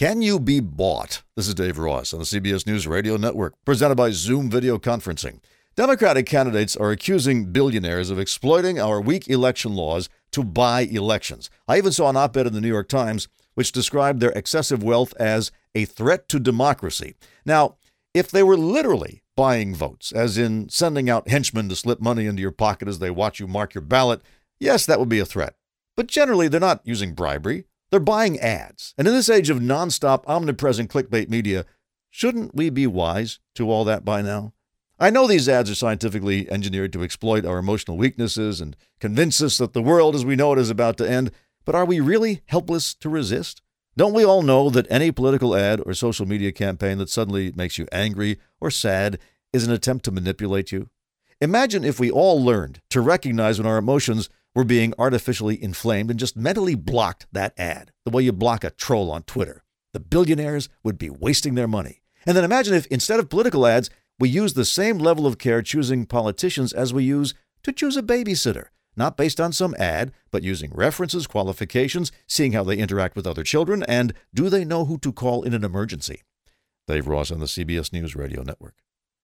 Can you be bought? This is Dave Ross on the CBS News Radio Network, presented by Zoom Video Conferencing. Democratic candidates are accusing billionaires of exploiting our weak election laws to buy elections. I even saw an op-ed in the New York Times which described their excessive wealth as a threat to democracy. Now, if they were literally buying votes, as in sending out henchmen to slip money into your pocket as they watch you mark your ballot, yes, that would be a threat. But generally, they're not using bribery. They're buying ads. And in this age of nonstop, omnipresent clickbait media, shouldn't we be wise to all that by now? I know these ads are scientifically engineered to exploit our emotional weaknesses and convince us that the world as we know it is about to end, but are we really helpless to resist? Don't we all know that any political ad or social media campaign that suddenly makes you angry or sad is an attempt to manipulate you? Imagine if we all learned to recognize when our emotions were being artificially inflamed and just mentally blocked that ad, the way you block a troll on Twitter. The billionaires would be wasting their money. And then imagine if, instead of political ads, we use the same level of care choosing politicians as we use to choose a babysitter, not based on some ad, but using references, qualifications, seeing how they interact with other children, and do they know who to call in an emergency? Dave Ross on the CBS News Radio Network.